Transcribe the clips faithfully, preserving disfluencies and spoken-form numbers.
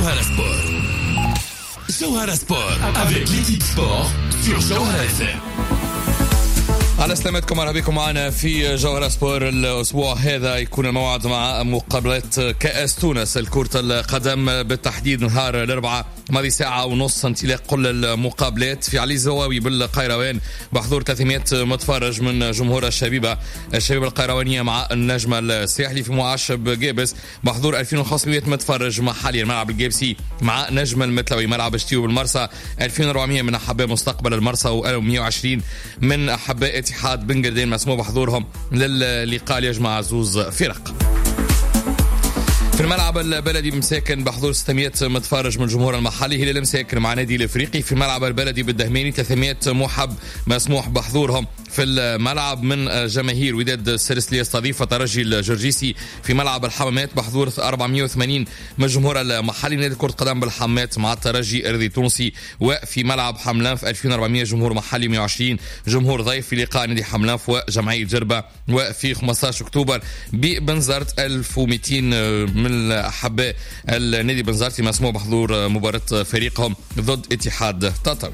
Jawhara Sport. Jawhara Sport avec l'équipe sport sur Jawhara إف إم. على سلامتكم، مرحبا بكم معنا في جوهرة سبور. الأسبوع هذا يكون الموعد مع مقابلة كأس تونس الكرة القدم، بالتحديد نهار الأربعاء ماضي ساعة ونص انطلاق كل المقابلات في علي الزواوي بالقيروان بحضور ثلاثمائة متفرج من جمهور الشبيبة الشبيبة القيروانية مع النجم الساحلي في معشب جابس بحضور ألفين وخمسمائة متفرج محليا. ملعب الجابسي مع نجم المتلوي. ملعب شتيو بالمرسى ألفين وأربعمائة من أحباء مستقبل المرسى ومائة وعشرين من أحباء اتحاد بن قردين مسموح بحضورهم للقاء اللي يجمع عزوز فرق. في الملعب البلدي مساكن بحضور ستمائة متفرج من الجمهور المحلي هلال مساكن مع نادي الافريقي. في الملعب البلدي بالدهماني ثلاثمائة محب مسموح بحضورهم في الملعب من جماهير وداد السرسلي يستضيف ترجي الجرجيسي. في ملعب الحمامات بحضور أربعمائة وثمانين من الجمهور المحلي نادي كرة قدم بالحمامات مع الترجي الرياضي التونسي. وفي ملعب حملانف ألفين وأربعمائة جمهور محلي مائة وعشرين جمهور ضيف في لقاء نادي حملانف وجمعية جربة. وفي خمسة عشر أكتوبر ببنزرت ألف ومئتين من أحباء النادي بنزرتي مسموح بحضور مباراة فريقهم ضد اتحاد تطاوي.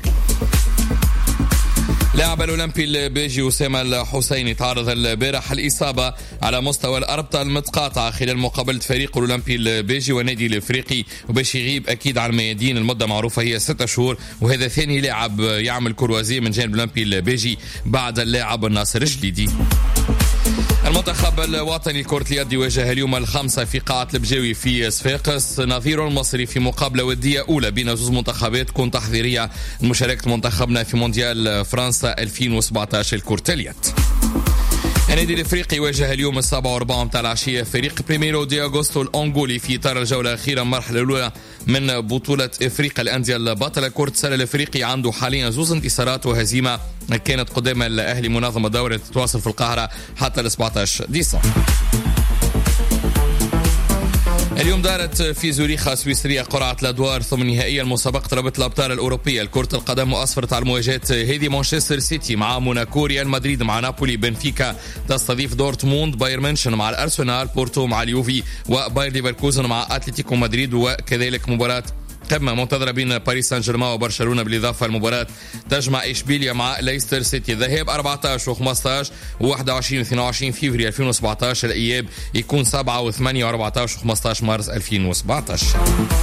لاعب الأولمبي البيجي أسامة الحسيني تعرض البارح الإصابة على مستوى الأربطة المتقاطعة خلال مقابلة فريق الأولمبي البيجي والنادي الإفريقي، وباش يغيب أكيد عن الميادين المدة معروفة هي ستة شهور. وهذا ثاني لاعب يعمل كروازي من جانب الأولمبي البيجي بعد اللاعب الناصر الجليدي. المنتخب الوطني لكرة اليد يواجه اليوم الخمسة في قاعة البجاوي في صفاقس نظيره المصري في مقابلة ودية أولى بين زوج منتخبات تكون تحضيرية لمشاركة منتخبنا في مونديال فرنسا ألفين وسبعة عشر لكرة اليد. النادي الافريقي يواجه اليوم السابعة وربع متاع العشية فريق بريميرو دي اغوستو الانغولي في اطار الجولة الأخيرة المرحلة الأولى من بطولة افريقيا الأندية البطلة. كرة السلة الافريقي عنده حاليا زوز انتصارات وهزيمة كانت قدام الأهلي منظم الدورة تتواصل في القاهرة حتى ل سبعة عشر ديسمبر. اليوم دارت في زوريخ سويسريا قرعة الأدوار ثم نهائيا مسابقة رابطة الأبطال الأوروبية لكرة القدم، وأسفرت على المواجهات هذه مانشستر سيتي مع موناكو، ريال مدريد مع نابولي، بنفيكا تستضيف دورتموند، بايرن ميونخ مع الأرسنال، بورتو مع اليوفي، وباير ليفركوزن مع أتلتيكو مدريد. وكذلك مباراة قمة منتظرة بين باريس سان جيرمان وبرشلونة بالإضافة لمباراة تجمع إشبيليا مع ليستر سيتي. الذهاب أربعة عشر وخمسة عشر وواحد وعشرين واثنين وعشرين فبراير ألفين وسبعة عشر. الإياب يكون سبعة وثمانية وأربعة عشر وخمسة عشر مارس ألفين وسبعة عشر.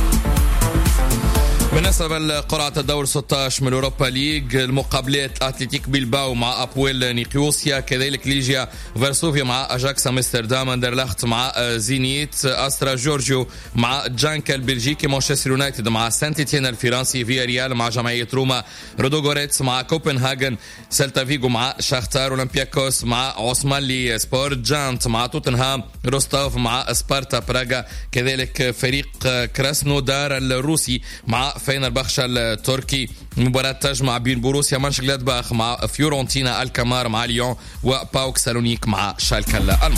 بالنسبة لقرعة الدور ستة عشر من الأوروبا ليج المقابلات أتلتيك بيلباو مع أبويل نيقيوسيا، كذلك ليجيا فارسوفيا مع أجاكس أمستردام، أندرلخت مع زينيت، أسترا جورجيو مع جانكا البلجيكي، مانشستر يونايتد مع سانت إتيان الفرنسي، فيا ريال مع جمعية روما، رودوغوريتس مع كوبنهاجن، سيلتا فيغو مع شاختار، أولمبياكوس مع عثمانلي سبورت، جانت مع توتنهام، روستوف مع سبارتا براغا، كذلك فريق كراسنودار الروسي مع فاينرباخشا التركي. مباراة تجمع بين بوروسيا مانشغلادباخ مع فيورنتينا، الكامار مع ليون، وباوك سالونيك مع شالكا الألماني.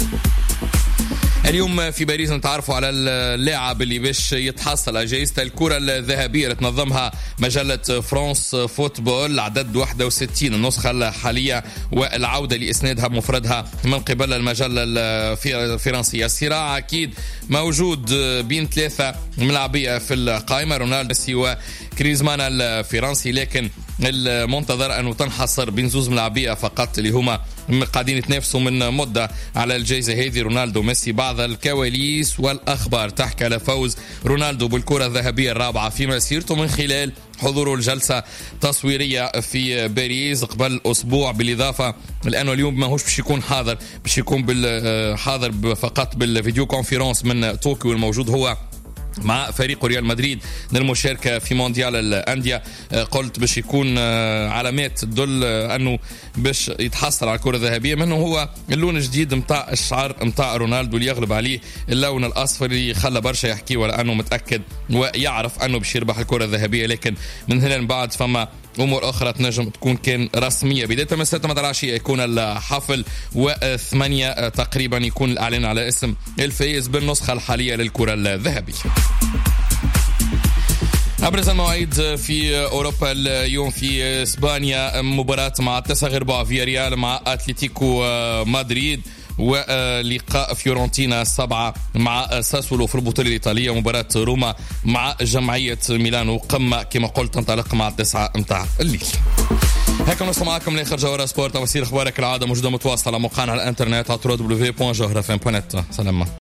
اليوم في باريس نتعرفوا على اللاعب اللي باش يتحصل على جائزة الكرة الذهبية اللي تنظمها مجلة فرانس فوتبول، عدد واحد وستين النسخة الحالية والعودة لإسنادها بمفردها من قبل المجلة الفرنسية. الصراع أكيد موجود بين ثلاثة ملاعبية في القائمة، رونالدو سيوا كريزمان الفرنسي، لكن المنتظر أنه تنحصر بين زوز ملاعبية فقط اللي هما قاعدين يتنافسوا من مدة على الجائزة هذه، رونالدو وميسي. بعض الكواليس والأخبار تحكي على فوز رونالدو بالكرة الذهبية الرابعة في مسيرته من خلال حضوره الجلسة تصويرية في باريس قبل أسبوع، بالإضافة لأنه اليوم ما هوش باش يكون حاضر، باش يكون حاضر فقط بالفيديو كونفرنس من طوكيو الموجود هو مع فريق ريال مدريد للمشاركة في مونديال الأندية. قلت باش يكون علامات تدل أنه باش يتحصل على الكرة الذهبية، منه هو اللون الجديد متاع الشعر متاع رونالدو اللي يغلب عليه اللون الأصفر اللي خلى برشا يحكي ولا أنه متأكد ويعرف أنه باش يربح الكرة الذهبية. لكن من هنا من بعد فما أمور أخرى تنجم تكون كان رسمية. بداية من ستة متى العشية يكون الحفل، وثمانية تقريبا يكون الإعلان على اسم الفائز بالنسخة الحالية للكرة الذهبية. أبرز المواعيد في أوروبا اليوم في إسبانيا مباراة مع تسعة غير فيا ريال مع أتلتيكو مدريد، ولقاء فيورنتينا سبعة مع ساسولو في البطولة الإيطالية. مباراة روما مع جمعية ميلانو قمة كما قلت تنطلق مع التسعة متاع الليل. هكا نوصل معكم لاخر جوهرة سبورت. تفاصيل اخبارك العاده موجوده متواصله على موقعنا على الانترنت على دبليو دبليو دبليو دوت جوهرة اف ام دوت نت. سلام.